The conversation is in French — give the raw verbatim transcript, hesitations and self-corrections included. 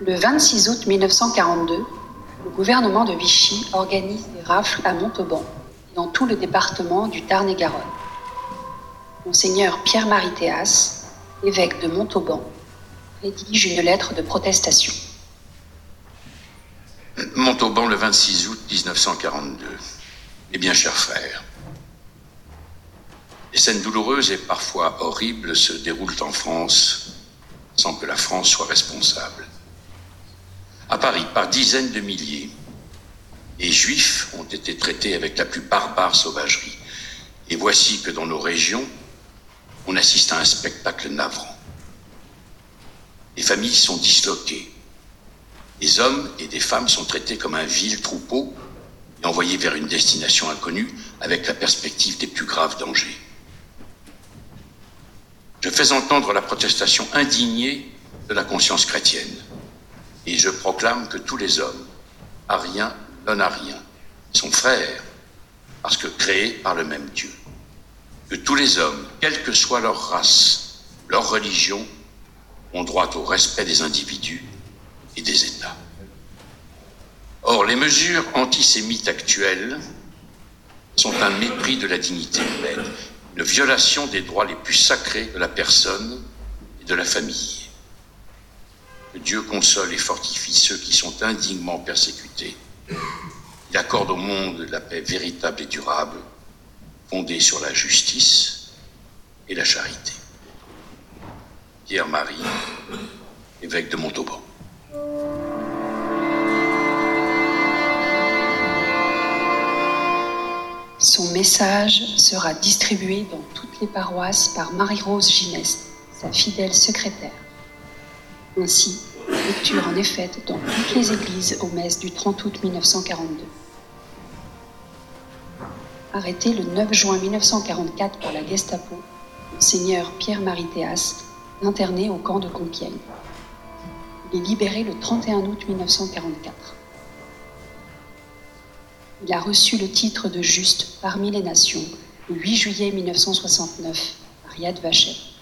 Le vingt-six août mille neuf cent quarante-deux, le gouvernement de Vichy organise des rafles à Montauban et dans tout le département du Tarn-et-Garonne. Monseigneur Pierre-Marie Théas, évêque de Montauban, rédige une lettre de protestation. Montauban, le vingt-six août mille neuf cent quarante-deux. Eh bien, chers frères, des scènes douloureuses et parfois horribles se déroulent en France sans que la France soit responsable. À Paris, par dizaines de milliers, les Juifs ont été traités avec la plus barbare sauvagerie. Et voici que dans nos régions, on assiste à un spectacle navrant. Les familles sont disloquées. Des hommes et des femmes sont traités comme un vil troupeau et envoyés vers une destination inconnue avec la perspective des plus graves dangers. Je fais entendre la protestation indignée de la conscience chrétienne et je proclame que tous les hommes, ariens, non-ariens, sont frères parce que créés par le même Dieu. Que tous les hommes, quelle que soit leur race, leur religion, ont droit au respect des individus et des États. Or, les mesures antisémites actuelles sont un mépris de la dignité humaine, une violation des droits les plus sacrés de la personne et de la famille. Que Dieu console et fortifie ceux qui sont indignement persécutés. Il accorde au monde la paix véritable et durable, fondée sur la justice et la charité. Pierre-Marie, évêque de Montauban. Son message sera distribué dans toutes les paroisses par Marie-Rose Gineste, sa fidèle secrétaire. Ainsi, lecture en est faite dans toutes les églises aux messes du trente août mille neuf cent quarante-deux. Arrêté le neuf juin mille neuf cent quarante-quatre par la Gestapo, Monseigneur Pierre-Marie Théas, interné au camp de Compiègne. Il est libéré le trente et un août mille neuf cent quarante-quatre. Il a reçu le titre de juste parmi les nations le huit juillet mille neuf cent soixante-neuf par Yad Vashem.